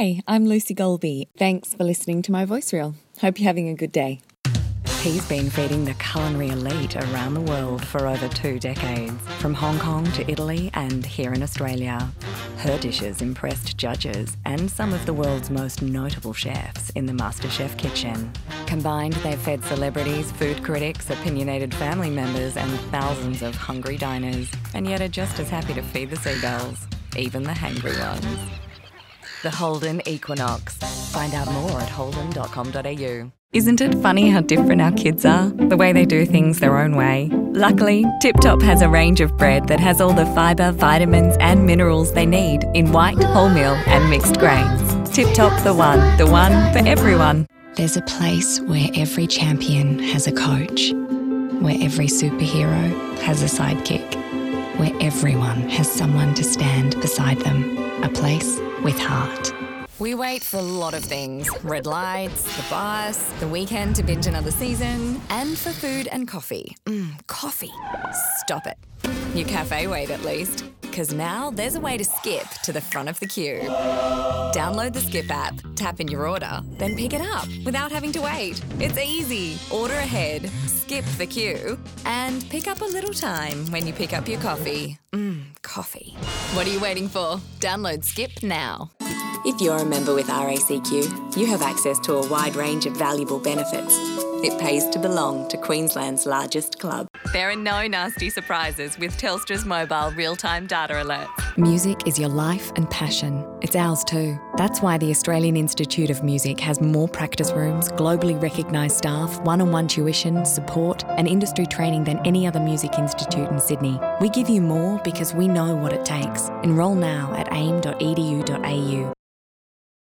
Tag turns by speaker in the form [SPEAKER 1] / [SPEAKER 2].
[SPEAKER 1] Hi, I'm Lucy Golby. Thanks for listening to my voice reel. Hope you're having a good day. He's been feeding the culinary elite around the world for over 2 decades, from Hong Kong to Italy and here in Australia. Her dishes impressed judges and some of the world's most notable chefs in the MasterChef kitchen. Combined, they've fed celebrities, food critics, opinionated family members and thousands of hungry diners, and yet are just as happy to feed the seagulls, even the hangry ones. The Holden Equinox. Find out more at holden.com.au. Isn't it funny how different our kids are? The way they do things their own way. Luckily, Tip Top has a range of bread that has all the fibre, vitamins and minerals they need in white, wholemeal and mixed grains. Tip Top the one for everyone.
[SPEAKER 2] There's a place where every champion has a coach, where every superhero has a sidekick, where everyone has someone to stand beside them. A place with heart.
[SPEAKER 1] We wait for a lot of things. Red lights, the bus, the weekend to binge another season, and for food and coffee. Coffee. Stop it. Your cafe wait at least. Because now there's a way to skip to the front of the queue. Download the Skip app, tap in your order, then pick it up without having to wait. It's easy. Order ahead, skip the queue, and pick up a little time when you pick up your coffee. Coffee. What are you waiting for? Download Skip now. If you're a member with RACQ, you have access to a wide range of valuable benefits. It pays to belong to Queensland's largest club. There are no nasty surprises with Telstra's mobile real-time data alerts. Music is your life and passion. It's ours too. That's why the Australian Institute of Music has more practice rooms, globally recognised staff, one-on-one tuition, support and industry training than any other music institute in Sydney. We give you more because we know what it takes. Enrol now at aim.edu.au.